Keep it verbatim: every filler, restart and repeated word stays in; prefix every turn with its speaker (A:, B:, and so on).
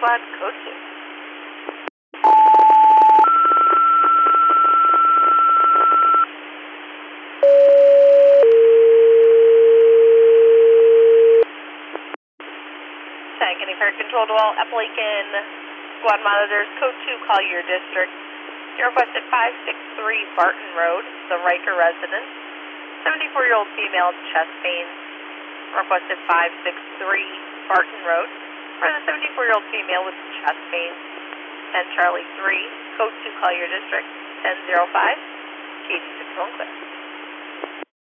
A: Squad, code two. Tank Fire Control to all Appalachian Squad monitors, code two, call your district. You requested five six three Barton Road, the Riker residence. seventy-four-year-old female, chest pains. Requested five six three Barton Road for the seventy-four-year-old female with chest pains. ten Charlie three, code two, call your district. ten oh five, K D six one clear.